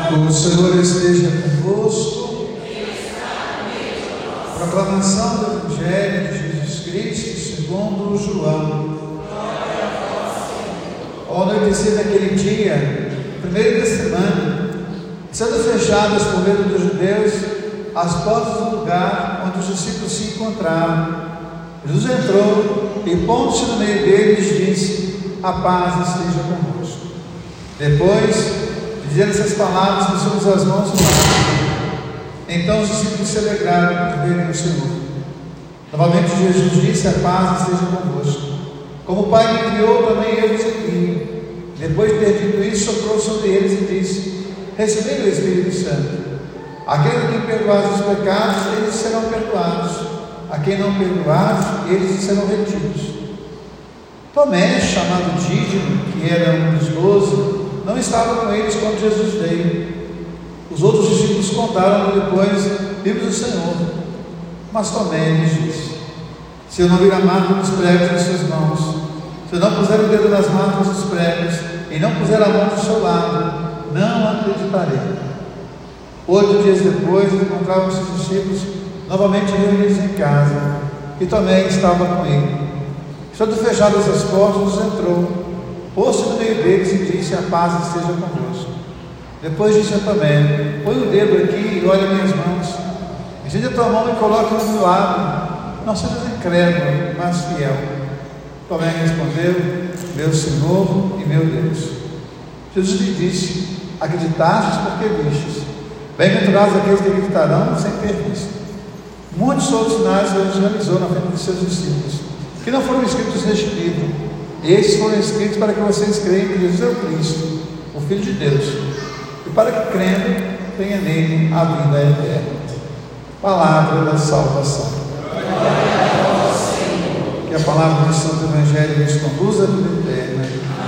O Senhor esteja convosco. Proclamação do Evangelho de Jesus Cristo segundo João. Ao anoitecer daquele dia, primeiro da semana, sendo fechadas por medo dos judeus as portas do lugar onde os discípulos se encontravam, Jesus entrou e, pondo-se no meio deles, disse: a paz esteja convosco. Depois, dizendo essas palavras, pusimos as mãos no mar. Então os discípulos se alegraram por verem o Senhor. Novamente Jesus disse: a paz esteja convosco. Como o Pai me criou, também eu vos envio. Depois de ter dito isso, soprou sobre eles e disse: recebei o Espírito Santo. Aquele a quem perdoares os pecados, eles serão perdoados. A quem não perdoares, eles serão retidos. Tomé, chamado Dídimo, que era um dos 12, não estava com eles quando Jesus veio. Os outros discípulos contaram depois: vimos o Senhor. Mas Tomé lhes disse: se eu não vir a marca dos pregos em suas mãos, se eu não puser o dedo nas marcas dos pregos e não puser a mão do seu lado, não acreditarei. 8 dias depois, encontravam seus discípulos novamente reunidos em casa, e Tomé estava com ele. Estando fechadas as portas, entrou, pôs-se no meio deles e disse: a paz esteja convosco. Depois disse a Tomé: põe o dedo aqui e olha minhas mãos, estende a tua mão e coloque no meu lado, não sejas incrédulo, mas fiel. Tomé respondeu: meu Senhor e meu Deus. Jesus lhe disse: acreditastes porque vistes. Bem-aventurados aqueles que acreditarão sem ter visto. Muitos outros sinais Jesus realizou na frente de seus discípulos, que não foram escritos neste livro. Esses foram escritos para que vocês creiam que Jesus é o Cristo, o Filho de Deus, e para que, crendo, tenha nele a vida eterna. Palavra da salvação. Que a palavra do Santo Evangelho nos conduza à vida eterna.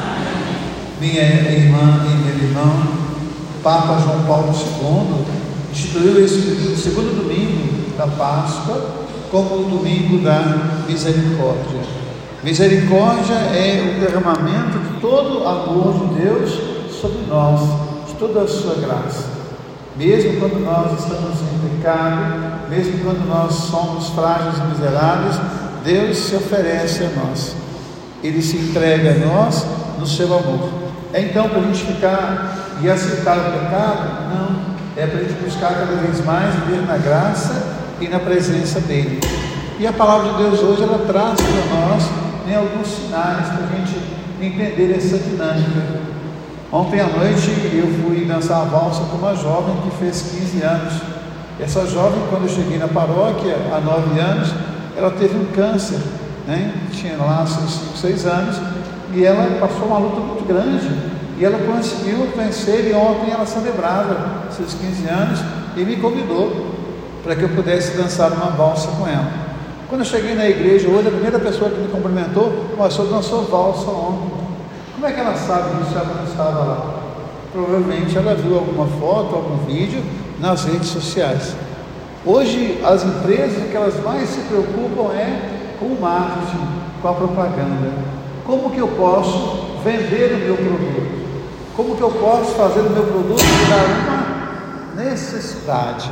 Minha irmã e meu irmão, Papa João Paulo II instituiu esse segundo domingo da Páscoa como o domingo da misericórdia. Misericórdia é o derramamento de todo o amor de Deus sobre nós, de toda a sua graça. Mesmo quando nós estamos em pecado, mesmo quando nós somos frágeis e miseráveis, Deus se oferece a nós. Ele se entrega a nós no seu amor. É então para a gente ficar e aceitar o pecado? Não. É para a gente buscar cada vez mais viver na graça e na presença dele. E a palavra de Deus hoje, ela traz para nós alguns sinais para a gente entender essa dinâmica. Ontem à noite eu fui dançar a valsa com uma jovem que fez 15 anos. Essa jovem, quando eu cheguei na paróquia há 9 anos, ela teve um câncer, tinha lá seus 5, 6 anos, e ela passou uma luta muito grande, e ela conseguiu vencer, e ontem ela celebrava seus 15 anos, e me convidou para que eu pudesse dançar uma valsa com ela. Quando eu cheguei na igreja hoje, a primeira pessoa que me cumprimentou: mas o senhor dançou valsa ontem. Como é que ela sabe disso se ela não estava lá? Provavelmente ela viu alguma foto, algum vídeo nas redes sociais. Hoje as empresas, que elas mais se preocupam é com o marketing, com a propaganda. Como que eu posso vender o meu produto? Como que eu posso fazer o meu produto virar uma necessidade?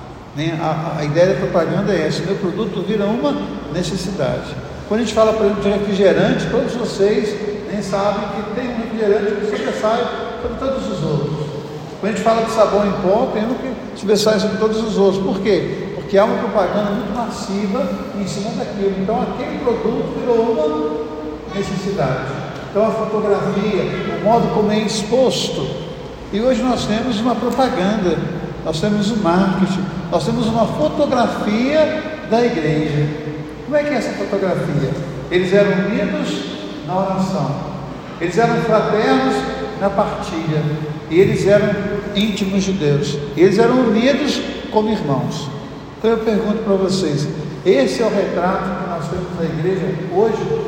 A ideia da propaganda é essa: o meu produto vira uma necessidade. Quando a gente fala, por exemplo, de refrigerante, todos vocês nem sabem que tem um refrigerante que sobressai sobre todos os outros. Quando a gente fala de sabão em pó, tem um que sobressai sobre todos os outros. Por quê? Porque há uma propaganda muito massiva em cima daquilo. Então aquele produto virou uma necessidade. Então a fotografia, o modo como é exposto. E hoje nós temos uma propaganda, nós temos um marketing, nós temos uma fotografia da igreja. Como é que é essa fotografia? Eles eram unidos na oração, eles eram fraternos na partilha, e eles eram íntimos de Deus, eles eram unidos como irmãos. Então eu pergunto para vocês: esse é o retrato que nós temos da igreja hoje?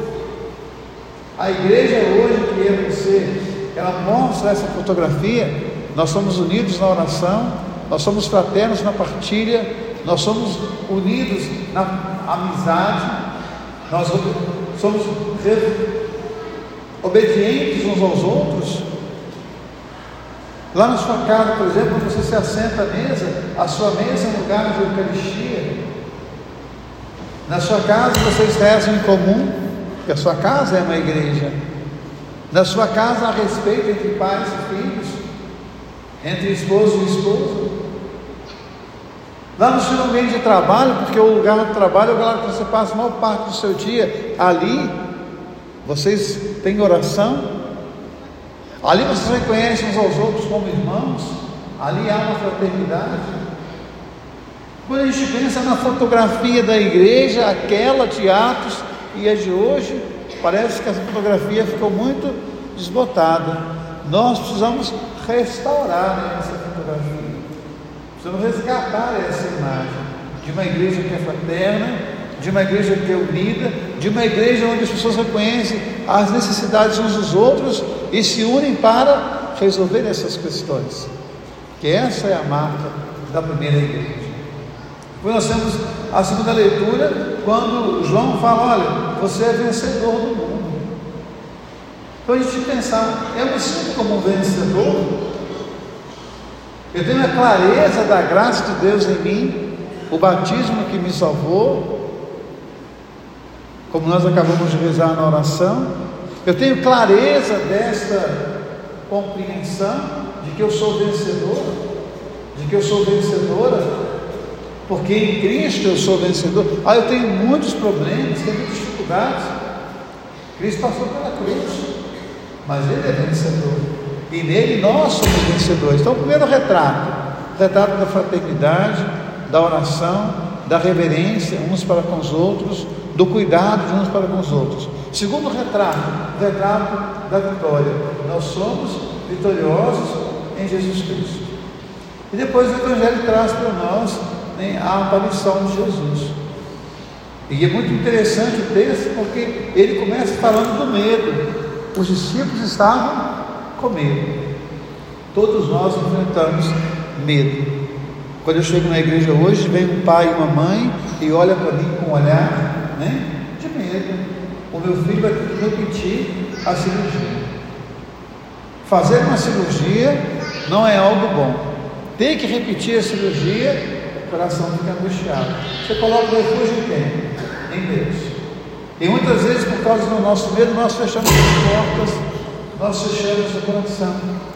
A igreja hoje, que é você, ela mostra essa fotografia. Nós somos unidos na oração, nós somos fraternos na partilha, nós somos unidos na amizade, nós somos obedientes uns aos outros. Lá na sua casa, por exemplo, quando você se assenta à mesa, a sua mesa é um lugar de Eucaristia. Na sua casa vocês rezam em comum, porque a sua casa é uma igreja. Na sua casa há respeito entre pais e filhos, entre esposo e esposa. Lá no seu ambiente de trabalho, porque o lugar do trabalho é o lugar que você passa a maior parte do seu dia, ali vocês têm oração, ali vocês reconhecem uns aos outros como irmãos, ali há uma fraternidade. Quando a gente pensa na fotografia da igreja, aquela de Atos e a de hoje, parece que essa fotografia ficou muito desbotada. Nós precisamos restaurar essa fotografia. Precisamos resgatar essa imagem de uma igreja que é fraterna, de uma igreja que é unida, de uma igreja onde as pessoas reconhecem as necessidades uns dos outros e se unem para resolver essas questões. Que essa é a marca da primeira igreja. Depois nós temos a segunda leitura, quando João fala: olha, você é vencedor do mundo. Então a gente pensar, eu me sinto como um vencedor? Eu tenho a clareza da graça de Deus em mim, o batismo que me salvou, como nós acabamos de rezar na oração. Eu tenho clareza dessa compreensão de que eu sou vencedor, de que eu sou vencedora, porque em Cristo eu sou vencedor. Eu tenho muitos problemas, tenho muitas dificuldades. Cristo passou pela cruz, mas Ele é vencedor. E nele nós somos vencedores. Então, o primeiro retrato da fraternidade, da oração, da reverência uns para com os outros, do cuidado de uns para com os outros. Segundo retrato da vitória. Nós somos vitoriosos em Jesus Cristo. E depois o Evangelho traz para nós a aparição de Jesus. E é muito interessante o texto, porque ele começa falando do medo. Os discípulos estavam com medo. Todos nós enfrentamos medo. Quando eu chego na igreja hoje, vem um pai e uma mãe e olha para mim com um olhar, de medo. O meu filho vai ter que repetir a cirurgia. Fazer uma cirurgia não é algo bom. Ter que repetir a cirurgia, o coração fica angustiado. Você coloca o refúgio em quem? Em Deus. E muitas vezes, por causa do nosso medo, nós fechamos as portas, nós fechamos o coração.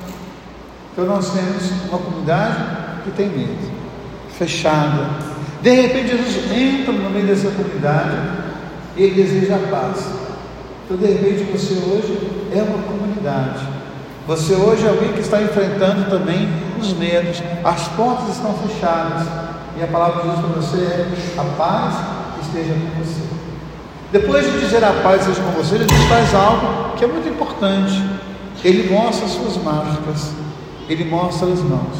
Então nós temos uma comunidade que tem medo, fechada. De repente Jesus entra no meio dessa comunidade e Ele deseja a paz. Então de repente você hoje é uma comunidade. Você hoje é alguém que está enfrentando também os medos. As portas estão fechadas e a palavra diz para você é: a paz esteja com você. Depois de dizer a paz esteja com você, Jesus faz algo que é muito importante. Ele mostra as suas marcas, Ele mostra as mãos.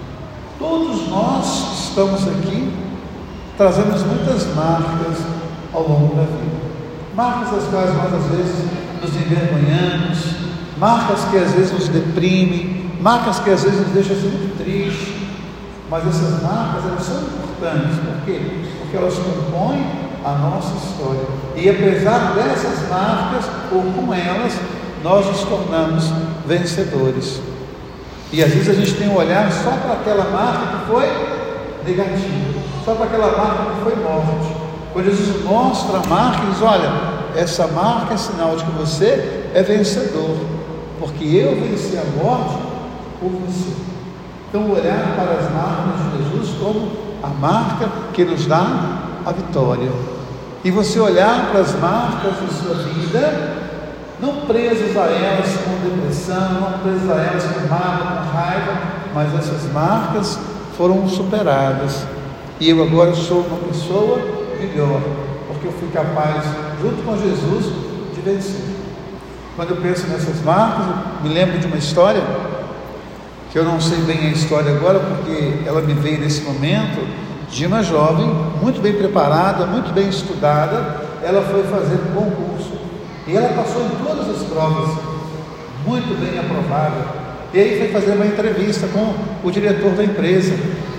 Todos nós que estamos aqui trazemos muitas marcas ao longo da vida, marcas das quais nós às vezes nos envergonhamos, marcas que às vezes nos deprimem, marcas que às vezes nos deixam assim muito tristes. Mas essas marcas, elas são importantes. Por quê? Porque elas compõem a nossa história. E apesar dessas marcas, ou com elas, nós nos tornamos vencedores. E às vezes a gente tem um olhar só para aquela marca que foi negativa, só para aquela marca que foi morte. Quando Jesus mostra a marca, ele diz: olha, essa marca é sinal de que você é vencedor, porque eu venci a morte por você. Então olhar para as marcas de Jesus como a marca que nos dá a vitória. E você olhar para as marcas da sua vida, não presos a elas com depressão, não presos a elas com mágoa, com raiva, mas essas marcas foram superadas. E eu agora sou uma pessoa melhor, porque eu fui capaz, junto com Jesus, de vencer. Quando eu penso nessas marcas, eu me lembro de uma história, que eu não sei bem a história agora, porque ela me veio nesse momento, de uma jovem, muito bem preparada, muito bem estudada. Ela foi fazer um concurso, e ela passou em todas as provas, muito bem aprovada. E aí foi fazer uma entrevista com o diretor da empresa.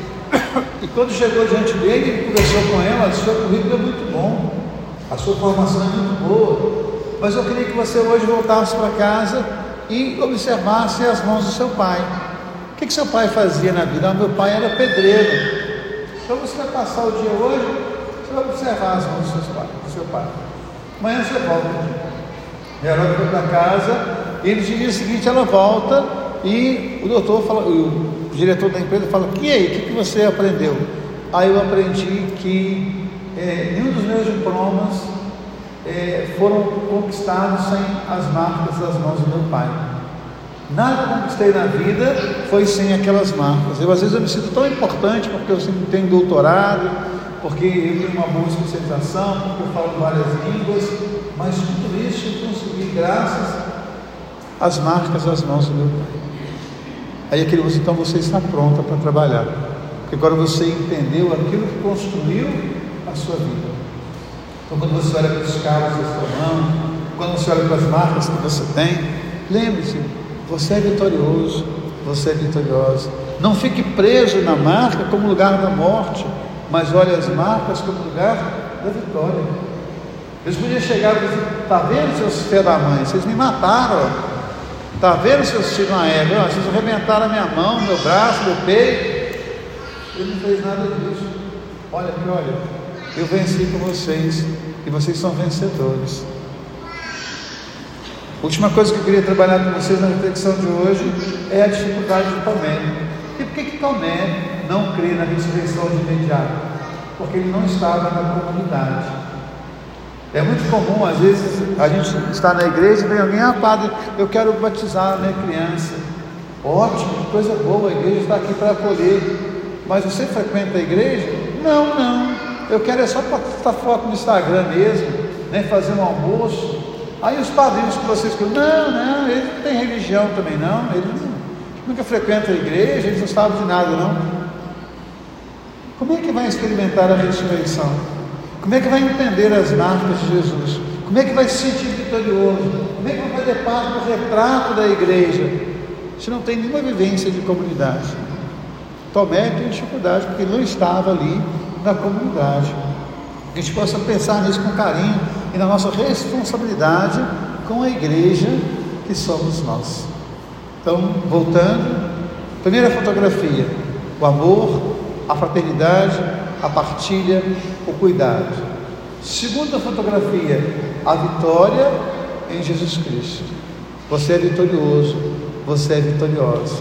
E quando chegou diante dele, ele conversou com ela: o seu currículo é muito bom, a sua formação é muito boa, mas eu queria que você hoje voltasse para casa e observasse as mãos do seu pai. O que seu pai fazia na vida? Meu pai era pedreiro. Então você vai passar o dia hoje, você vai observar as mãos do seu pai. Amanhã você volta. E ela foi para casa, e no dia seguinte ela volta, e o doutor fala, o diretor da empresa fala: e aí, o que você aprendeu? Aí eu aprendi que nenhum dos meus diplomas foram conquistados sem as marcas das mãos do meu pai. Nada que eu conquistei na vida foi sem aquelas marcas. Às vezes eu me sinto tão importante porque eu sempre tenho doutorado, porque eu tenho uma boa especialização, porque eu falo várias línguas, mas tudo isso eu consegui graças às marcas das mãos do meu pai. Aí aquele você, então você está pronta para trabalhar, porque agora você entendeu aquilo que construiu a sua vida. Então quando você olha para os carros da sua mão, quando você olha para as marcas que você tem, lembre-se, você é vitorioso, você é vitoriosa. Não fique preso na marca como lugar da morte, mas olhe as marcas como lugar da vitória. Eles podiam chegar e dizer: está vendo, seus filhos da mãe, vocês me mataram. Está vendo, seus filhos da égua, vocês arrebentaram a minha mão, meu braço, meu peito. Ele não fez nada disso. Olha aqui, olha, eu venci com vocês e vocês são vencedores. A última coisa que eu queria trabalhar com vocês na reflexão de hoje é a dificuldade de Tomé. E por que Tomé não crê na ressurreição de imediato? Porque ele não estava na comunidade. É muito comum, às vezes, a gente está na igreja e vem alguém: padre, eu quero batizar a minha criança. Ótimo, que coisa boa, a igreja está aqui para acolher. Mas você frequenta a igreja? Não, eu quero só postar foto no Instagram mesmo, né, fazer um almoço. Aí os padrinhos que vocês falam: não, eles não têm religião também não, eles nunca frequentam a igreja, eles não sabem de nada não. Como é que vai experimentar a ressurreição? Como é que vai entender as marcas de Jesus? Como é que vai se sentir vitorioso? Como é que vai fazer parte do retrato da igreja, se não tem nenhuma vivência de comunidade? Tomé tem dificuldade porque não estava ali na comunidade. Que a gente possa pensar nisso com carinho e na nossa responsabilidade com a igreja que somos nós. Então, voltando, primeira fotografia: o amor, a fraternidade, a partilha, o cuidado. Segunda fotografia: a vitória em Jesus Cristo. Você é vitorioso, você é vitoriosa.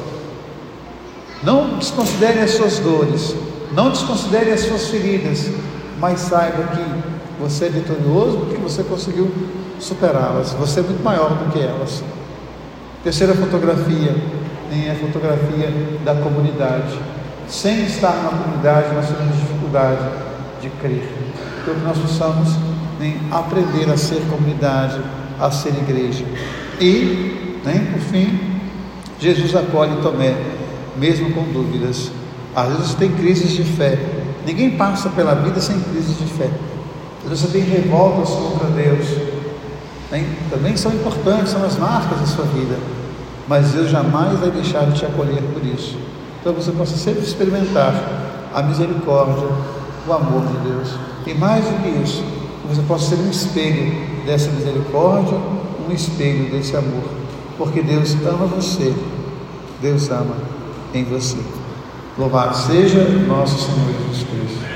Não desconsidere as suas dores, não desconsidere as suas feridas, mas saiba que você é vitorioso porque você conseguiu superá-las. Você é muito maior do que elas. Terceira fotografia é a fotografia da comunidade. Sem estar na comunidade, nós temos dificuldade de crer. Então, que nós possamos aprender a ser comunidade, a ser igreja. E, por fim, Jesus acolhe Tomé, mesmo com dúvidas. Às vezes tem crises de fé. Ninguém passa pela vida sem crise de fé. Às vezes você tem revoltas contra Deus. Também são importantes, são as marcas da sua vida. Mas Deus jamais vai deixar de te acolher por isso. Então você possa sempre experimentar a misericórdia, o amor de Deus. E mais do que isso, você possa ser um espelho dessa misericórdia, um espelho desse amor. Porque Deus ama você. Deus ama em você. Louvado seja nosso Senhor Jesus Cristo.